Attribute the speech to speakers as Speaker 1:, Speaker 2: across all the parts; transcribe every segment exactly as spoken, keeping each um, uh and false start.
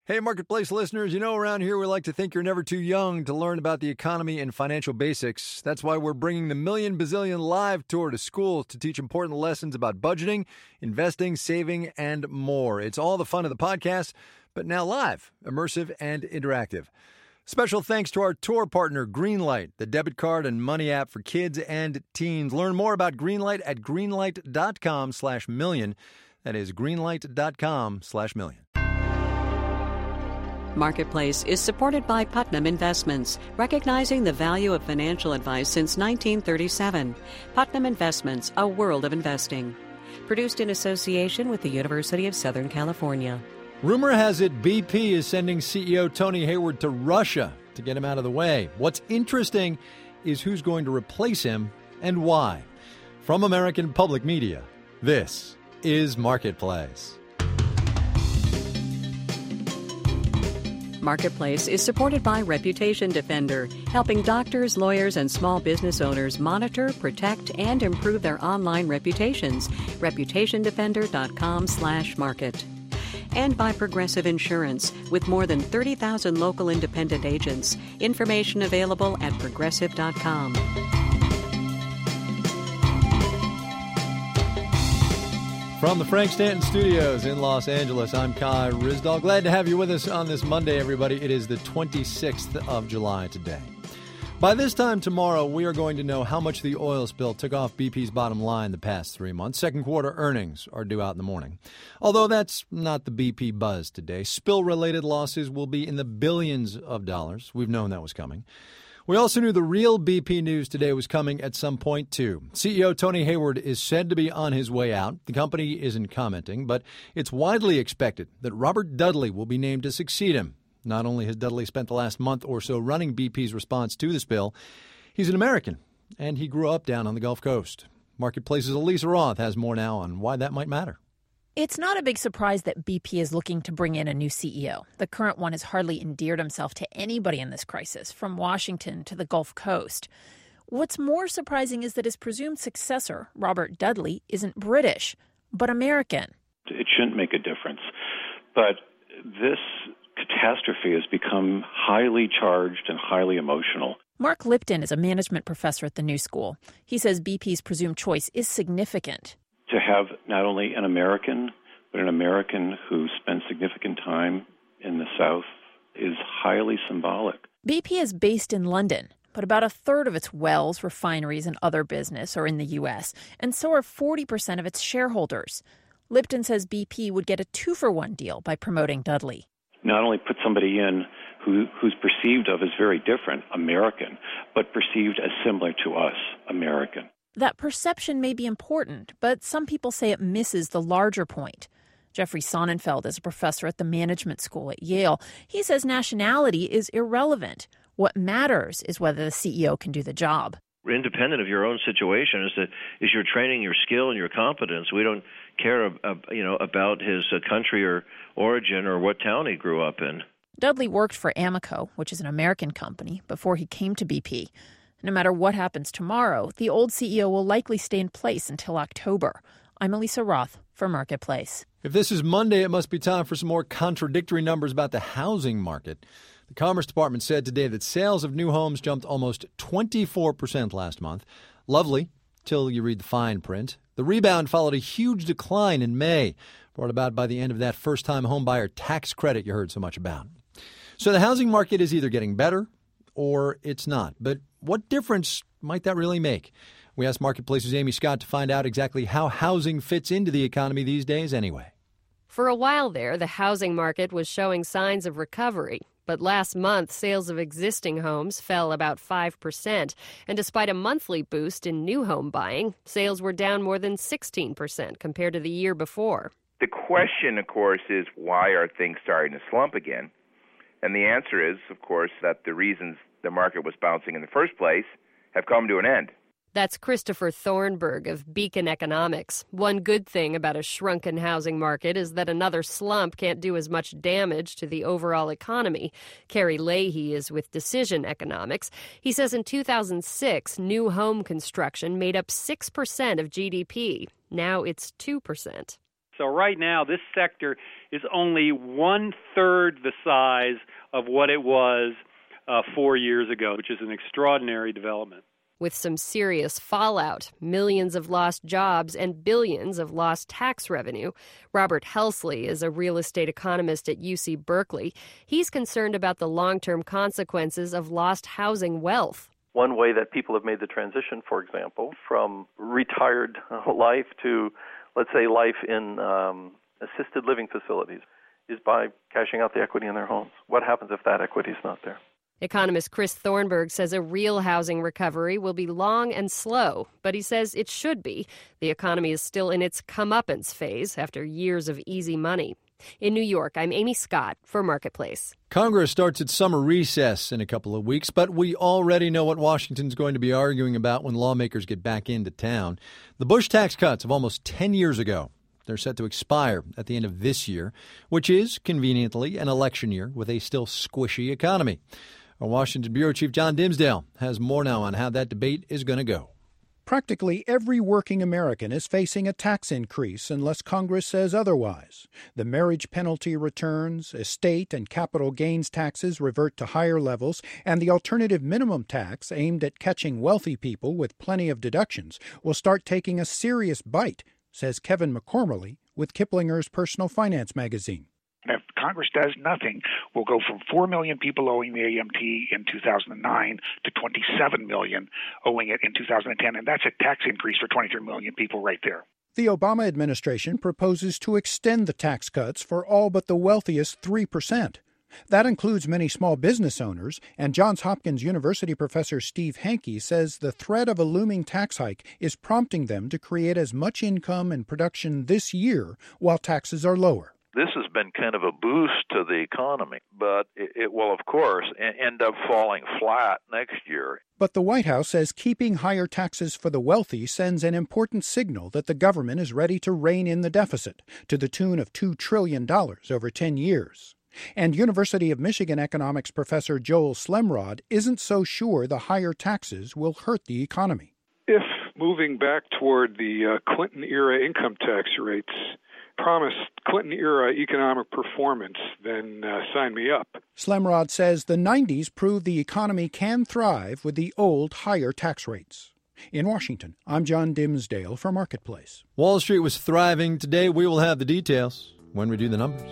Speaker 1: Hey, Marketplace listeners, you know around here we like to think you're never too young to learn about the economy and financial basics. That's why we're bringing the Million Bazillion Live Tour to schools to teach important lessons about budgeting, investing, saving, and more. It's all the fun of the podcast, but now live, immersive, and interactive. Special thanks to our tour partner, Greenlight, the debit card and money app for kids and teens. Learn more about Greenlight at greenlight.com slash million. That is greenlight.com slash million.
Speaker 2: Marketplace is supported by Putnam Investments, recognizing the value of financial advice since nineteen thirty-seven. Putnam Investments, a world of investing. Produced in association with the University of Southern California.
Speaker 1: Rumor has it B P is sending C E O Tony Hayward to Russia to get him out of the way. What's interesting is who's going to replace him and why. From American Public Media, this is Marketplace.
Speaker 2: Marketplace is supported by Reputation Defender, helping doctors, lawyers, and small business owners monitor, protect, and improve their online reputations. reputationdefender.com slash market. And by Progressive Insurance, with more than thirty thousand local independent agents. Information available at progressive dot com.
Speaker 1: From the Frank Stanton Studios in Los Angeles, I'm Kai Ryssdal. Glad to have you with us on this Monday, everybody. It is the twenty-sixth of July today. By this time tomorrow, we are going to know how much the oil spill took off B P's bottom line the past three months. Second quarter earnings are due out in the morning. Although that's not the B P buzz today. Spill-related losses will be in the billions of dollars. We've known that was coming. We also knew the real B P news today was coming at some point, too. C E O Tony Hayward is said to be on his way out. The company isn't commenting, but it's widely expected that Robert Dudley will be named to succeed him. Not only has Dudley spent the last month or so running B P's response to the spill, he's an American, and he grew up down on the Gulf Coast. Marketplace's Elisa Roth has more now on why that might matter.
Speaker 3: It's not a big surprise that B P is looking to bring in a new C E O. The current one has hardly endeared himself to anybody in this crisis, from Washington to the Gulf Coast. What's more surprising is that his presumed successor, Robert Dudley, isn't British, but American.
Speaker 4: It shouldn't make a difference. But this catastrophe has become highly charged and highly emotional.
Speaker 3: Mark Lipton is a management professor at the New School. He says B P's presumed choice is significant.
Speaker 4: To have not only an American, but an American who spent significant time in the South is highly symbolic.
Speaker 3: B P is based in London, but about a third of its wells, refineries, and other business are in the U S, and so are forty percent of its shareholders. Lipton says B P would get a two-for-one deal by promoting Dudley.
Speaker 4: Not only put somebody in who who's perceived of as very different, American, but perceived as similar to us, American.
Speaker 3: That perception may be important, but some people say it misses the larger point. Jeffrey Sonnenfeld is a professor at the management school at Yale. He says nationality is irrelevant. What matters is whether the C E O can do the job.
Speaker 5: Independent of your own situation is that is your training, your skill, and your competence. We don't care, uh, you know, about his uh, country or origin or what town he grew up in.
Speaker 3: Dudley worked for Amoco, which is an American company, before he came to B P. No matter what happens tomorrow, the old C E O will likely stay in place until October. I'm Elisa Roth for Marketplace.
Speaker 1: If this is Monday, it must be time for some more contradictory numbers about the housing market. The Commerce Department said today that sales of new homes jumped almost twenty-four percent last month. Lovely, till you read the fine print. The rebound followed a huge decline in May, brought about by the end of that first-time homebuyer tax credit you heard so much about. So the housing market is either getting better or it's not. But what difference might that really make? We asked Marketplace's Amy Scott to find out exactly how housing fits into the economy these days anyway.
Speaker 6: For a while there, the housing market was showing signs of recovery. But last month, sales of existing homes fell about five percent. And despite a monthly boost in new home buying, sales were down more than sixteen percent compared to the year before.
Speaker 7: The question, of course, is why are things starting to slump again? And the answer is, of course, that the reasons the market was bouncing in the first place have come to an end.
Speaker 6: That's Christopher Thornburg of Beacon Economics. One good thing about a shrunken housing market is that another slump can't do as much damage to the overall economy. Kerry Leahy is with Decision Economics. He says in two thousand six, new home construction made up six percent of G D P. Now it's two percent.
Speaker 8: So right now, this sector is only one-third the size of what it was uh, four years ago, which is an extraordinary development.
Speaker 6: With some serious fallout, millions of lost jobs and billions of lost tax revenue. Robert Helsley is a real estate economist at U C Berkeley. He's concerned about the long-term consequences of lost housing wealth.
Speaker 9: One way that people have made the transition, for example, from retired life to, let's say, life in um, assisted living facilities is by cashing out the equity in their homes. What happens if that equity is not there?
Speaker 6: Economist Chris Thornberg says a real housing recovery will be long and slow, but he says it should be. The economy is still in its comeuppance phase after years of easy money. In New York, I'm Amy Scott for Marketplace.
Speaker 1: Congress starts its summer recess in a couple of weeks, but we already know what Washington's going to be arguing about when lawmakers get back into town. The Bush tax cuts of almost ten years ago. They're set to expire at the end of this year, which is, conveniently, an election year with a still squishy economy. Our Washington Bureau Chief John Dimsdale has more now on how that debate is going to go.
Speaker 10: Practically every working American is facing a tax increase unless Congress says otherwise. The marriage penalty returns, estate and capital gains taxes revert to higher levels, and the alternative minimum tax aimed at catching wealthy people with plenty of deductions will start taking a serious bite, says Kevin McCormally with Kiplinger's Personal Finance magazine.
Speaker 11: If Congress does nothing, we'll go from four million people owing the A M T in two thousand nine to twenty-seven million owing it in two thousand ten, and that's a tax increase for twenty-three million people right there.
Speaker 10: The Obama administration proposes to extend the tax cuts for all but the wealthiest three percent. That includes many small business owners, and Johns Hopkins University professor Steve Hanke says the threat of a looming tax hike is prompting them to create as much income and production this year while taxes are lower.
Speaker 12: This has been kind of a boost to the economy, but it, it will, of course, end up falling flat next year.
Speaker 10: But the White House says keeping higher taxes for the wealthy sends an important signal that the government is ready to rein in the deficit to the tune of two trillion dollars over ten years. And University of Michigan economics professor Joel Slemrod isn't so sure the higher taxes will hurt the economy.
Speaker 13: If moving back toward the uh, Clinton-era income tax rates promised Clinton-era economic performance, then uh, sign me up.
Speaker 10: Slemrod says the nineties proved the economy can thrive with the old higher tax rates. In Washington, I'm John Dimsdale for Marketplace.
Speaker 1: Wall Street was thriving today. We will have the details when we do the numbers.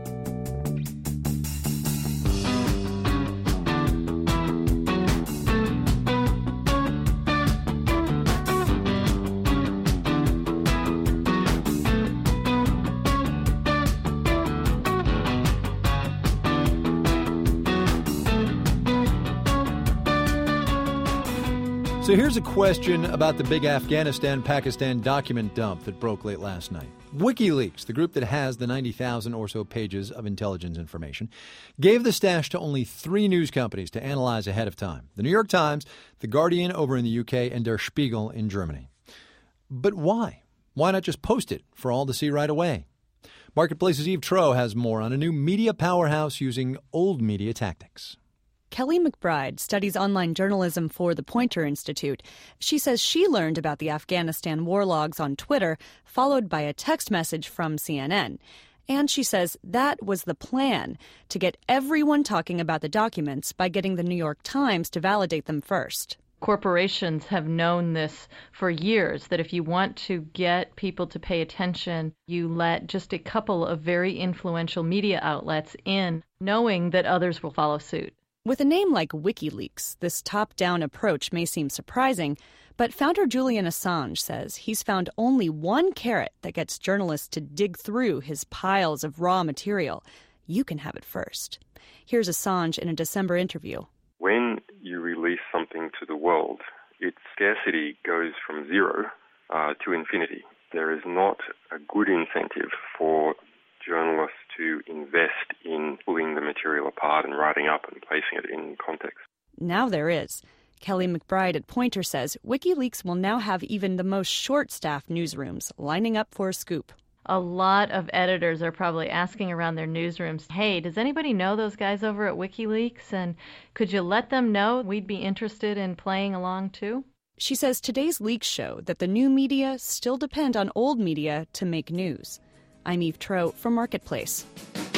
Speaker 1: So here's a question about the big Afghanistan-Pakistan document dump that broke late last night. WikiLeaks, the group that has the ninety thousand or so pages of intelligence information, gave the stash to only three news companies to analyze ahead of time. The New York Times, The Guardian over in the U K, and Der Spiegel in Germany. But why? Why not just post it for all to see right away? Marketplace's Eve Troe has more on a new media powerhouse using old media tactics.
Speaker 14: Kelly McBride studies online journalism for the Poynter Institute. She says she learned about the Afghanistan war logs on Twitter, followed by a text message from C N N. And she says that was the plan, to get everyone talking about the documents by getting the New York Times to validate them first.
Speaker 15: Corporations have known this for years, that if you want to get people to pay attention, you let just a couple of very influential media outlets in, knowing that others will follow suit.
Speaker 14: With a name like WikiLeaks, this top-down approach may seem surprising, but founder Julian Assange says he's found only one carrot that gets journalists to dig through his piles of raw material. You can have it first. Here's Assange in a December interview.
Speaker 16: When you release something to the world, its scarcity goes from zero uh, to infinity. There is not a good incentive for journalists to invest in pulling the material apart and writing up and placing it in context.
Speaker 14: Now there is. Kelly McBride at Poynter says WikiLeaks will now have even the most short-staffed newsrooms lining up for a scoop.
Speaker 15: A lot of editors are probably asking around their newsrooms, hey, does anybody know those guys over at WikiLeaks? And could you let them know we'd be interested in playing along too?
Speaker 14: She says today's leaks show that the new media still depend on old media to make news. I'm Eve Trout for Marketplace.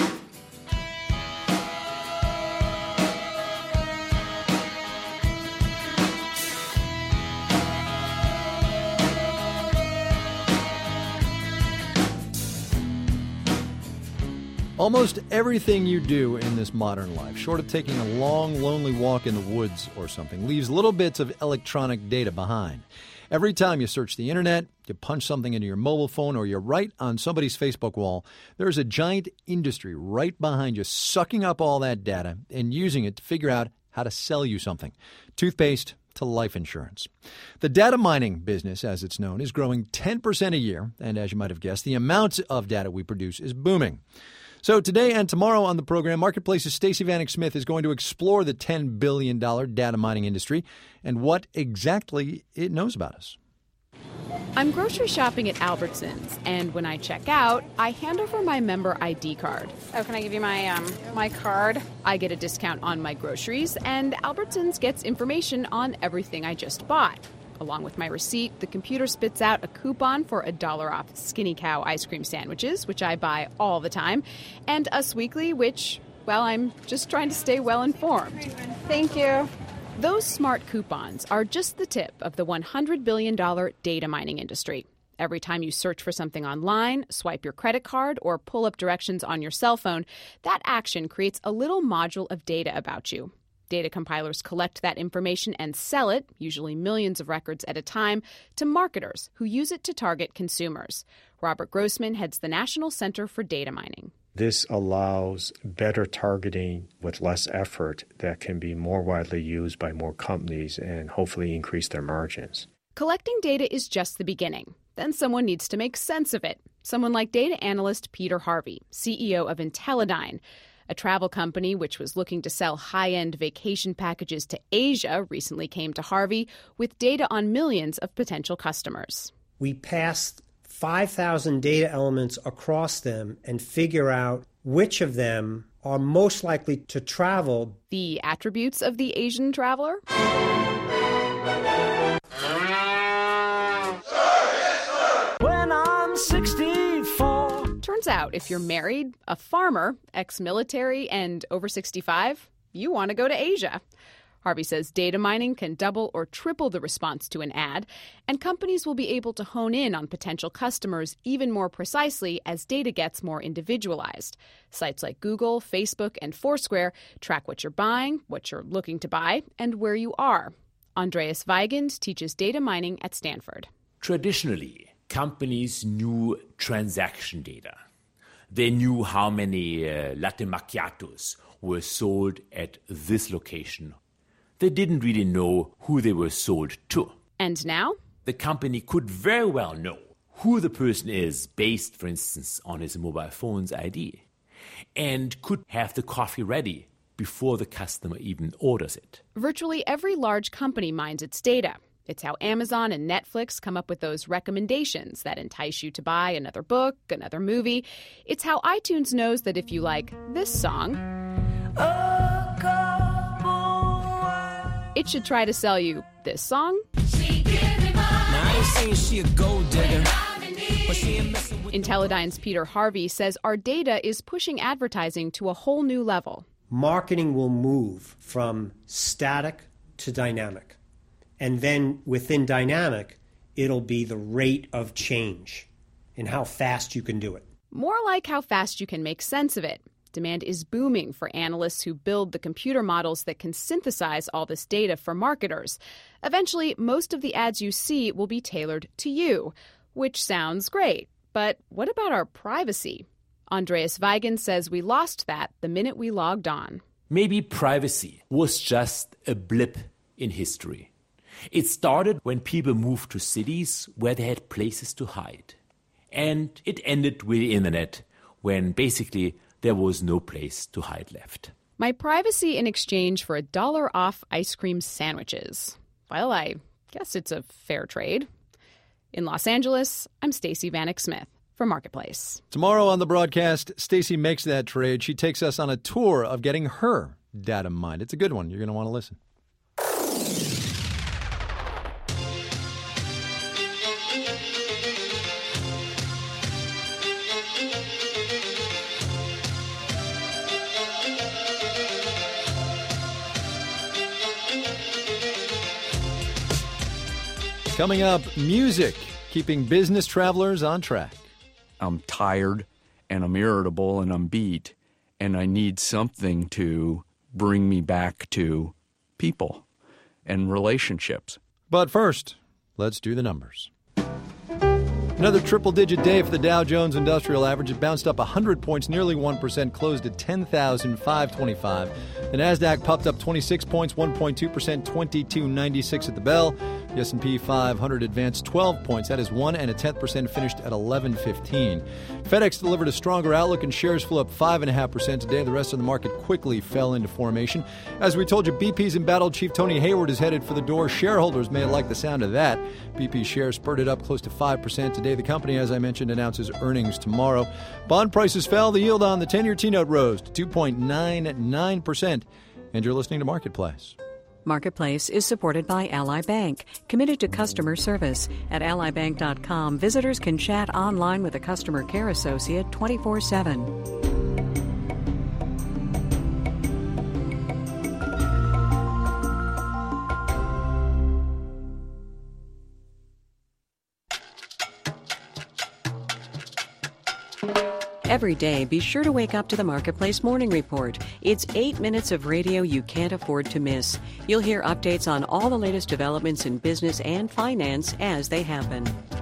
Speaker 1: Almost everything you do in this modern life, short of taking a long, lonely walk in the woods or something, leaves little bits of electronic data behind. Every time you search the internet, you punch something into your mobile phone, or you write on somebody's Facebook wall, there's a giant industry right behind you sucking up all that data and using it to figure out how to sell you something. Toothpaste to life insurance. The data mining business, as it's known, is growing ten percent a year, and as you might have guessed, the amount of data we produce is booming. So today and tomorrow on the program, Marketplace's Stacey Vanek Smith is going to explore the ten billion dollars data mining industry and what exactly it knows about us.
Speaker 17: I'm grocery shopping at Albertsons, and when I check out, I hand over my member I D card. Oh, can I give you my um my card? I get a discount on my groceries, and Albertsons gets information on everything I just bought. Along with my receipt, the computer spits out a coupon for a dollar off Skinny Cow ice cream sandwiches, which I buy all the time, and Us Weekly, which, well, I'm just trying to stay well informed. Thank you. Those smart coupons are just the tip of the one hundred billion dollars data mining industry. Every time you search for something online, swipe your credit card, or pull up directions on your cell phone, that action creates a little module of data about you. Data compilers collect that information and sell it, usually millions of records at a time, to marketers who use it to target consumers. Robert Grossman heads the National Center for Data Mining.
Speaker 18: This allows better targeting with less effort that can be more widely used by more companies and hopefully increase their margins.
Speaker 17: Collecting data is just the beginning. Then someone needs to make sense of it. Someone like data analyst Peter Harvey, C E O of Intellidyne, a travel company which was looking to sell high-end vacation packages to Asia, recently came to Harvey with data on millions of potential customers.
Speaker 19: We passed five thousand data elements across them and figure out which of them are most likely to travel.
Speaker 17: The attributes of the Asian traveler?
Speaker 20: When I'm sixty-four.
Speaker 17: Turns out if you're married, a farmer, ex-military, and over sixty-five, you want to go to Asia. Harvey says data mining can double or triple the response to an ad, and companies will be able to hone in on potential customers even more precisely as data gets more individualized. Sites like Google, Facebook, and Foursquare track what you're buying, what you're looking to buy, and where you are. Andreas Weigand teaches data mining at Stanford.
Speaker 21: Traditionally, companies knew transaction data. They knew how many uh, latte macchiatos were sold at this location. They didn't really know who they were sold to.
Speaker 17: And now?
Speaker 21: The company could very well know who the person is based, for instance, on his mobile phone's I D, and could have the coffee ready before the customer even orders it.
Speaker 17: Virtually every large company mines its data. It's how Amazon and Netflix come up with those recommendations that entice you to buy another book, another movie. It's how iTunes knows that if you like this song, it should try to sell you this song. Intellidyne's Peter Harvey says our data is pushing advertising to a whole new level.
Speaker 19: Marketing will move from static to dynamic. And then within dynamic, it'll be the rate of change and how fast you can do it.
Speaker 17: More like how fast you can make sense of it. Demand is booming for analysts who build the computer models that can synthesize all this data for marketers. Eventually, most of the ads you see will be tailored to you, which sounds great. But what about our privacy? Andreas Weigand says we lost that the minute we logged on.
Speaker 21: Maybe privacy was just a blip in history. It started when people moved to cities where they had places to hide. And it ended with the internet, when basically there was no place to hide left.
Speaker 17: My privacy in exchange for a dollar off ice cream sandwiches. Well, I guess it's a fair trade. In Los Angeles, I'm Stacey Vanek Smith for Marketplace.
Speaker 1: Tomorrow on the broadcast, Stacey makes that trade. She takes us on a tour of getting her data mined. It's a good one. You're going to want to listen. Coming up, music, keeping business travelers on track.
Speaker 2: I'm tired and I'm irritable and I'm beat, and I need something to bring me back to people and relationships.
Speaker 1: But first, let's do the numbers. Another triple-digit day for the Dow Jones Industrial Average. It bounced up one hundred points, nearly one percent, closed at ten thousand five hundred twenty-five. The Nasdaq popped up twenty-six points, one point two percent, twenty-two ninety-six at the bell. The S and P five hundred advanced twelve points. That is one and a tenth percent, finished at eleven fifteen. FedEx delivered a stronger outlook and shares flew up five point five percent today. The rest of the market quickly fell into formation. As we told you, B P's embattled chief Tony Hayward is headed for the door. Shareholders may like the sound of that. B P shares spurted up close to five percent today. The company, as I mentioned, announces earnings tomorrow. Bond prices fell. The yield on the ten-year T-note rose to two point nine nine percent. And you're listening to Marketplace.
Speaker 22: Marketplace is supported by Ally Bank, committed to customer service. At ally bank dot com, visitors can chat online with a customer care associate twenty-four seven. Every day, be sure to wake up to the Marketplace Morning Report. It's eight minutes of radio you can't afford to miss. You'll hear updates on all the latest developments in business and finance as they happen.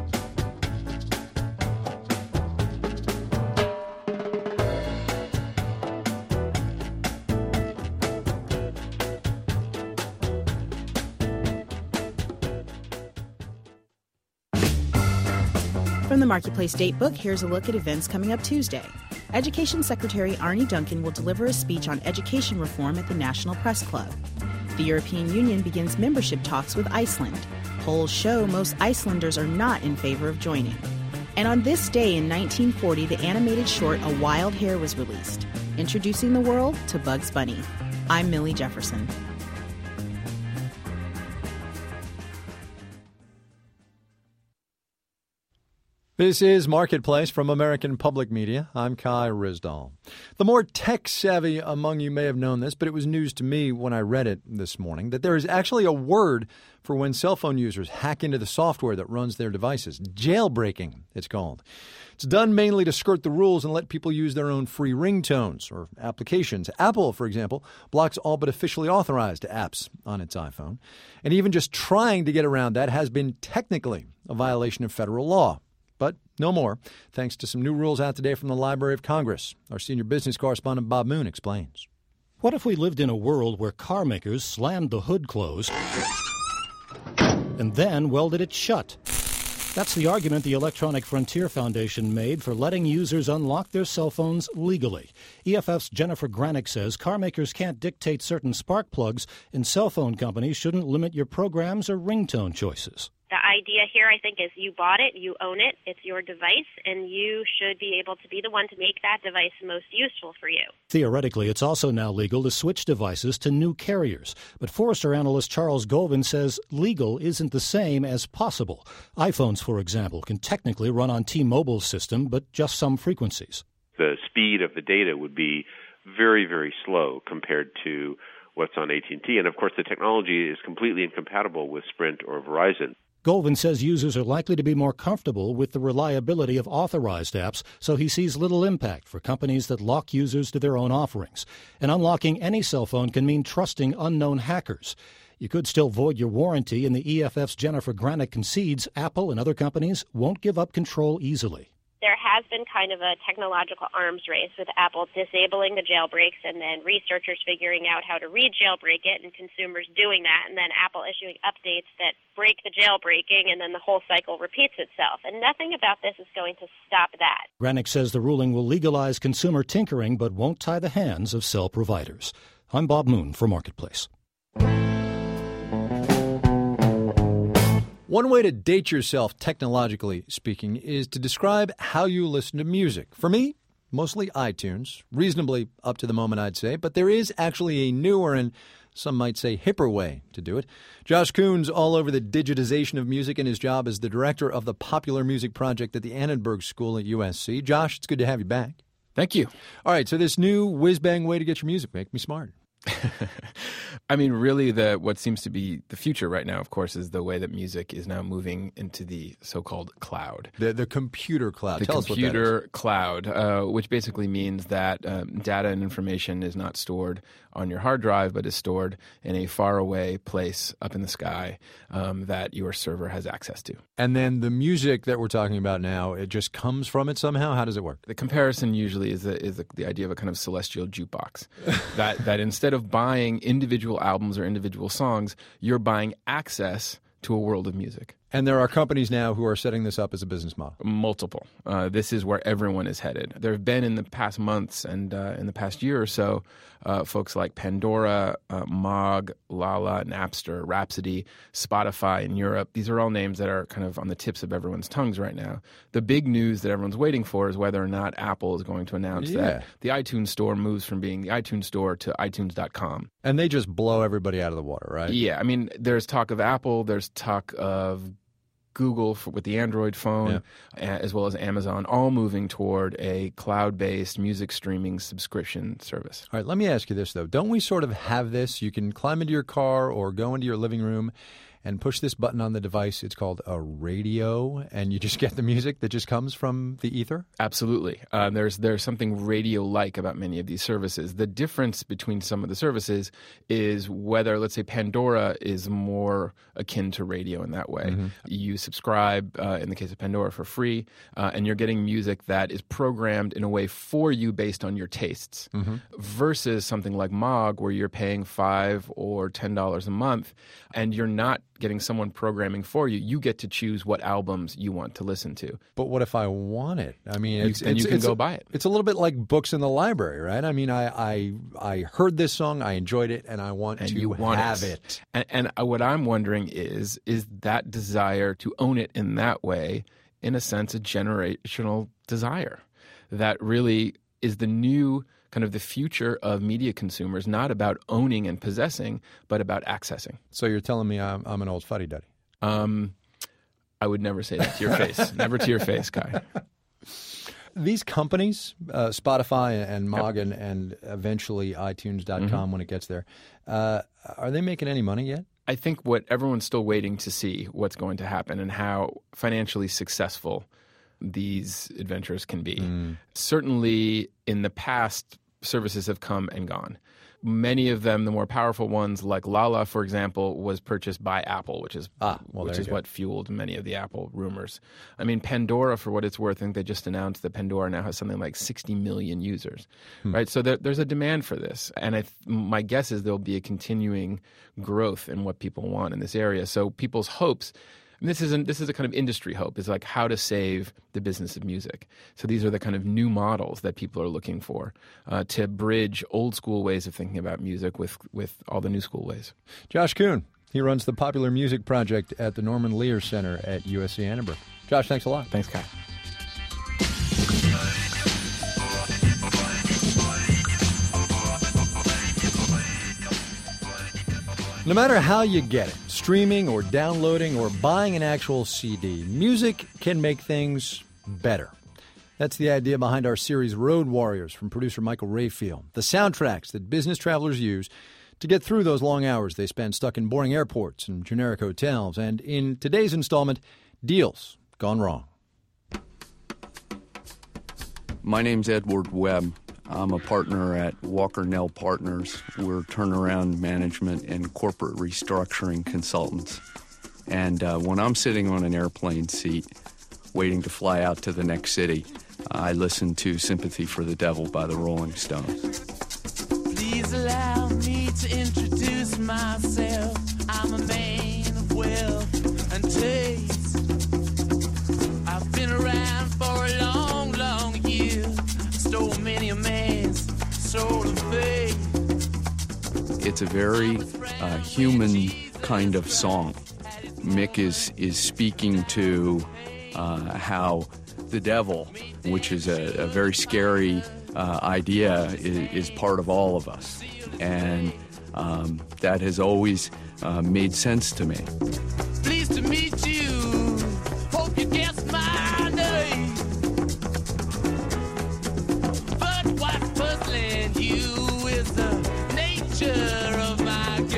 Speaker 23: From the Marketplace Datebook, here's a look at events coming up Tuesday. Education Secretary Arnie Duncan will deliver a speech on education reform at the National Press Club. The European Union begins membership talks with Iceland. Polls show most Icelanders are not in favor of joining. And on this day in nineteen forty, the animated short A Wild Hare was released, introducing the world to Bugs Bunny. I'm Millie Jefferson.
Speaker 1: This is Marketplace from American Public Media. I'm Kai Ryssdal. The more tech-savvy among you may have known this, but it was news to me when I read it this morning, that there is actually a word for when cell phone users hack into the software that runs their devices. Jailbreaking, it's called. It's done mainly to skirt the rules and let people use their own free ringtones or applications. Apple, for example, blocks all but officially authorized apps on its iPhone. And even just trying to get around that has been technically a violation of federal law. But no more, thanks to some new rules out today from the Library of Congress. Our senior business correspondent Bob Moon explains.
Speaker 24: What if we lived in a world where car makers slammed the hood closed and then welded it shut? That's the argument the Electronic Frontier Foundation made for letting users unlock their cell phones legally. E F F's Jennifer Granick says car makers can't dictate certain spark plugs, and cell phone companies shouldn't limit your programs or ringtone choices.
Speaker 25: The idea here, I think, is you bought it, you own it, it's your device, and you should be able to be the one to make that device most useful for you.
Speaker 24: Theoretically, it's also now legal to switch devices to new carriers. But Forrester analyst Charles Golvin says legal isn't the same as possible. iPhones, for example, can technically run on T-Mobile's system, but just some frequencies.
Speaker 26: The speed of the data would be very, very slow compared to what's on A T and T. And, of course, the technology is completely incompatible with Sprint or Verizon.
Speaker 24: Golvin says users are likely to be more comfortable with the reliability of authorized apps, so he sees little impact for companies that lock users to their own offerings. And unlocking any cell phone can mean trusting unknown hackers. You could still void your warranty, and the E F F's Jennifer Granick concedes Apple and other companies won't give up control easily.
Speaker 25: There has been kind of a technological arms race with Apple disabling the jailbreaks and then researchers figuring out how to re-jailbreak it and consumers doing that, and then Apple issuing updates that break the jailbreaking, and then the whole cycle repeats itself. And nothing about this is going to stop that.
Speaker 24: Granick says the ruling will legalize consumer tinkering but won't tie the hands of cell providers. I'm Bob Moon for Marketplace.
Speaker 1: One way to date yourself, technologically speaking, is to describe how you listen to music. For me, mostly iTunes, reasonably up to the moment, I'd say, but there is actually a newer and some might say hipper way to do it. Josh Kuhn's all over the digitization of music in his job as the director of the Popular Music Project at the Annenberg School at U S C. Josh, it's good to have you back.
Speaker 27: Thank you.
Speaker 1: All right, so this new whiz-bang way to get your music, make me smart.
Speaker 3: I mean, really, the what seems to be the future right now, of course, is the way that music is now moving into the so-called cloud.
Speaker 1: The the computer cloud.
Speaker 3: The
Speaker 1: Tell
Speaker 3: computer
Speaker 1: us what that is.
Speaker 3: cloud, uh, which basically means that um, data and information is not stored on your hard drive, but is stored in a faraway place up in the sky um, that your server has access to.
Speaker 1: And then the music that we're talking about now, it just comes from it somehow? How does it work?
Speaker 3: The comparison usually is the, is the, the idea of a kind of celestial jukebox. that that instead of buying individual albums or individual songs, you're buying access to a world of music.
Speaker 1: And there are companies now who are setting this up as a business model.
Speaker 3: Multiple. Uh, this is where everyone is headed. There have been in the past months and uh, in the past year or so, uh, folks like Pandora, uh, Mog, Lala, Napster, Rhapsody, Spotify in Europe. These are all names that are kind of on the tips of everyone's tongues right now. The big news that everyone's waiting for is whether or not Apple is going to announce
Speaker 1: Yeah.
Speaker 3: that the iTunes Store moves from being the iTunes Store to iTunes dot com.
Speaker 1: And they just blow everybody out of the water, right?
Speaker 3: Yeah, I mean, there's talk of Apple, there's talk of Google for, with the Android phone, yeah. as well as Amazon, all moving toward a cloud-based music streaming subscription service.
Speaker 1: All right, let me ask you this, though. Don't we sort of have this? You can climb into your car or go into your living room and push this button on the device. It's called a radio, and you just get the music that just comes from the ether?
Speaker 3: Absolutely. Uh, there's there's something radio-like about many of these services. The difference between some of the services is whether, let's say, Pandora is more akin to radio in that way. Mm-hmm. You subscribe, uh, in the case of Pandora, for free, uh, and you're getting music that is programmed in a way for you based on your tastes, mm-hmm. versus something like Mog, where you're paying five or ten dollars a month, and you're not getting someone programming for you. You get to choose what albums you want to listen to.
Speaker 1: But what if I want it? I mean,
Speaker 3: you,
Speaker 1: it's,
Speaker 3: then
Speaker 1: it's,
Speaker 3: you can
Speaker 1: it's
Speaker 3: go
Speaker 1: a,
Speaker 3: buy it.
Speaker 1: It's a little bit like books in the library, right? I mean, I I, I heard this song, I enjoyed it, and I want
Speaker 3: and
Speaker 1: to
Speaker 3: you want
Speaker 1: have
Speaker 3: it.
Speaker 1: it.
Speaker 3: And, and what I'm wondering is, is that desire to own it in that way, in a sense, a generational desire that really is the new kind of the future of media consumers, not about owning and possessing, but about accessing.
Speaker 1: So you're telling me I'm, I'm an old fuddy-duddy?
Speaker 3: Um, I would never say that to your face. Never to your face, Kai.
Speaker 1: These companies, uh, Spotify and Mog, yep. and, and eventually iTunes dot com mm-hmm. when it gets there, uh, are they making any money yet?
Speaker 3: I think what everyone's still waiting to see what's going to happen and how financially successful these adventures can be. Mm. Certainly in the past, services have come and gone. Many of them, the more powerful ones, like Lala, for example, was purchased by Apple, which is
Speaker 1: ah, well,
Speaker 3: which is what fueled many of the Apple rumors. I mean, Pandora, for what it's worth, I think they just announced that Pandora now has something like sixty million users, hmm. right? So there, there's a demand for this, and I th- my guess is there'll be a continuing growth in what people want in this area. So people's hopes. And this isn't. This is a kind of industry hope. Is like how to save the business of music. So these are the kind of new models that people are looking for uh, to bridge old school ways of thinking about music with with all the new school ways.
Speaker 1: Josh Kuhn, he runs the Popular Music Project at the Norman Lear Center at U S C Annenberg. Josh, thanks a lot.
Speaker 3: Thanks, Kai.
Speaker 1: No matter how you get it, streaming or downloading or buying an actual C D, music can make things better. That's the idea behind our series Road Warriors from producer Michael Rayfield. The soundtracks that business travelers use to get through those long hours they spend stuck in boring airports and generic hotels. And in today's installment, deals gone wrong.
Speaker 2: My name's Edward Webb. I'm a partner at Walker Nell Partners. We're turnaround management and corporate restructuring consultants. And uh, when I'm sitting on an airplane seat waiting to fly out to the next city, I listen to Sympathy for the Devil by the Rolling Stones.
Speaker 4: Please allow me to introduce myself. I'm a man of wealth and taste. I've been around for a long, long year. Stole many a man's soul and faith.
Speaker 2: It's a very uh, human kind of song. Mick is, is speaking to uh, how the devil, which is a, a very scary uh, idea, is, is part of all of us. And um, that has always uh, made sense to me.
Speaker 4: Pleased to meet you. Hope you guess my name. But what's puzzling you is the nature of my game.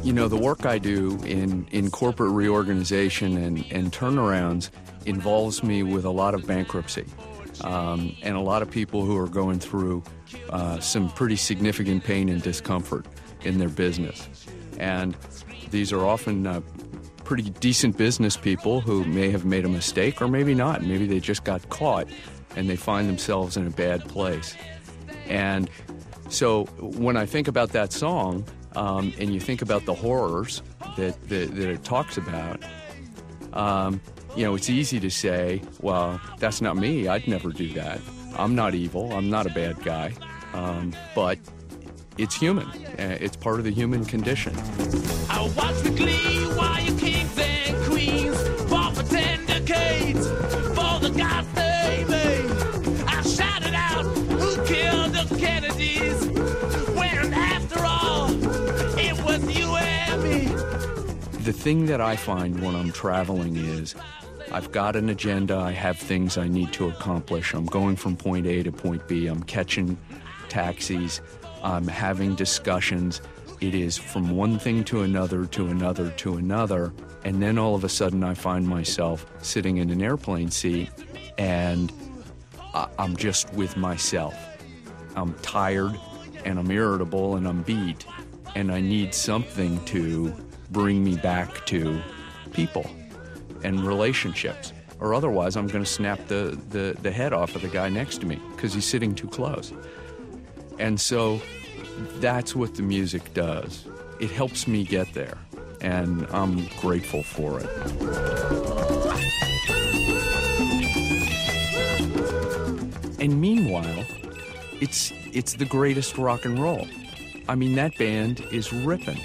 Speaker 2: You know, the work I do in, in corporate reorganization and, and turnarounds involves me with a lot of bankruptcy um, and a lot of people who are going through uh, some pretty significant pain and discomfort in their business. And these are often uh, pretty decent business people who may have made a mistake or maybe not. Maybe they just got caught and they find themselves in a bad place. And so when I think about that song, Um, and you think about the horrors that, that, that it talks about, um, you know, it's easy to say, well, that's not me. I'd never do that. I'm not evil. I'm not a bad guy. Um, but it's human. Uh, it's part of the human condition.
Speaker 4: I watch the glee while you kings and queens fall for ten decades for the gods they made. I shouted out, who killed the Kennedys? When after all, it was you and me.
Speaker 2: The thing that I find when I'm traveling is I've got an agenda. I have things I need to accomplish. I'm going from point A to point B. I'm catching taxis. I'm having discussions. It is from one thing to another, to another, to another. And then all of a sudden I find myself sitting in an airplane seat and I'm just with myself. I'm tired and I'm irritable and I'm beat. And I need something to bring me back to people and relationships. Or otherwise I'm going to snap the, the, the head off of the guy next to me because he's sitting too close. And so that's what the music does. It helps me get there, and I'm grateful for it. And meanwhile, it's it's the greatest rock and roll. I mean, that band is ripping.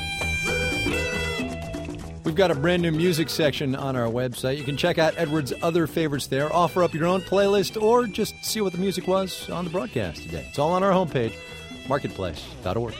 Speaker 1: We've got a brand new music section on our website. You can check out Edward's other favorites there, offer up your own playlist, or just see what the music was on the broadcast today. It's all on our homepage, marketplace dot org.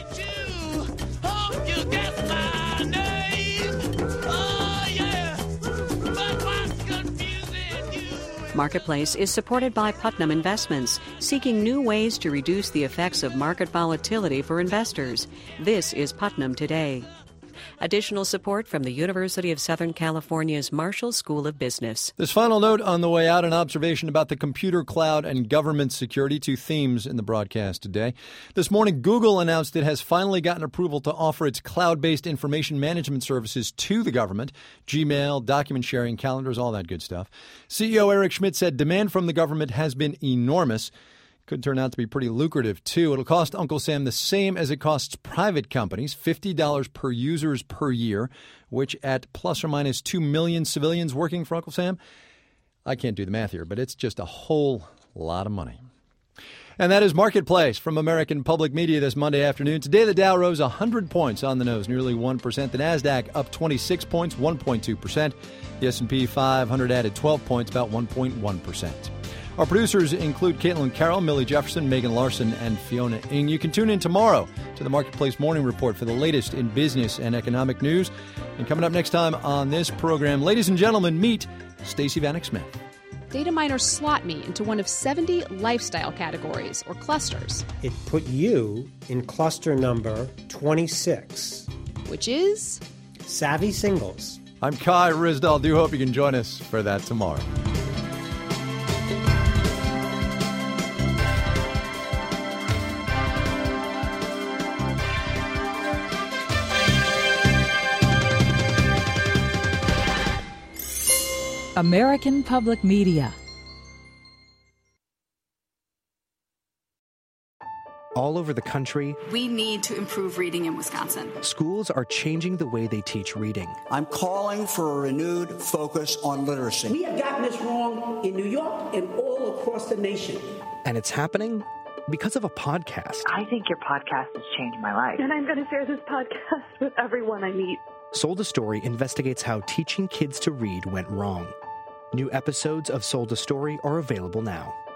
Speaker 22: Marketplace is supported by Putnam Investments, seeking new ways to reduce the effects of market volatility for investors. This is Putnam Today. Additional support from the University of Southern California's Marshall School of Business.
Speaker 1: This final note on the way out, an observation about the computer cloud and government security, two themes in the broadcast today. This morning, Google announced it has finally gotten approval to offer its cloud-based information management services to the government, Gmail, document sharing, calendars, all that good stuff. C E O Eric Schmidt said demand from the government has been enormous. Could turn out to be pretty lucrative, too. It'll cost Uncle Sam the same as it costs private companies, fifty dollars per users per year, which at plus or minus two million civilians working for Uncle Sam, I can't do the math here, but it's just a whole lot of money. And that is Marketplace from American Public Media this Monday afternoon. Today, the Dow rose one hundred points on the nose, nearly one percent. The NASDAQ up twenty-six points, one point two percent. The S and P five hundred added twelve points, about one point one percent. Our producers include Caitlin Carroll, Millie Jefferson, Megan Larson, and Fiona Ng. You can tune in tomorrow to the Marketplace Morning Report for the latest in business and economic news. And coming up next time on this program, ladies and gentlemen, meet Stacey Vanek Smith.
Speaker 17: Data miners slot me into one of seventy lifestyle categories or clusters.
Speaker 19: It put you in cluster number twenty-six,
Speaker 17: which is
Speaker 19: Savvy Singles.
Speaker 1: I'm Kai Ryssdal. Do hope you can join us for that tomorrow.
Speaker 5: American Public Media.
Speaker 6: All over the country,
Speaker 7: we need to improve reading in Wisconsin.
Speaker 6: Schools are changing the way they teach reading.
Speaker 8: I'm calling for a renewed focus on literacy.
Speaker 9: We have gotten this wrong in New York and all across the nation.
Speaker 6: And it's happening because of a podcast.
Speaker 11: I think your podcast has changed my life.
Speaker 27: And I'm going to share this podcast with everyone I meet.
Speaker 6: Sold a Story investigates how teaching kids to read went wrong. New episodes of Sold a Story are available now.